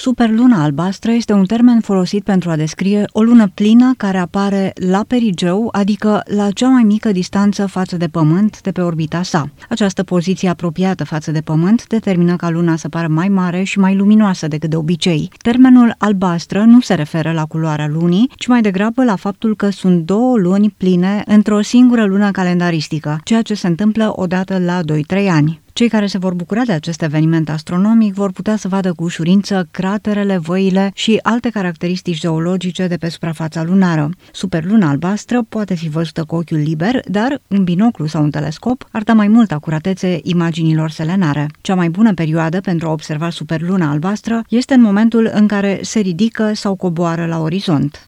Superluna albastră este un termen folosit pentru a descrie o lună plină care apare la perigeu, adică la cea mai mică distanță față de Pământ de pe orbita sa. Această poziție apropiată față de Pământ determină ca luna să pară mai mare și mai luminoasă decât de obicei. Termenul albastră nu se referă la culoarea lunii, ci mai degrabă la faptul că sunt două luni pline într-o singură lună calendaristică, ceea ce se întâmplă odată la 2-3 ani. Cei care se vor bucura de acest eveniment astronomic vor putea să vadă cu ușurință craterele, văile și alte caracteristici geologice de pe suprafața lunară. Superluna albastră poate fi văzută cu ochiul liber, dar un binoclu sau un telescop ar da mai multă acuratețe imaginilor selenare. Cea mai bună perioadă pentru a observa superluna albastră este în momentul în care se ridică sau coboară la orizont.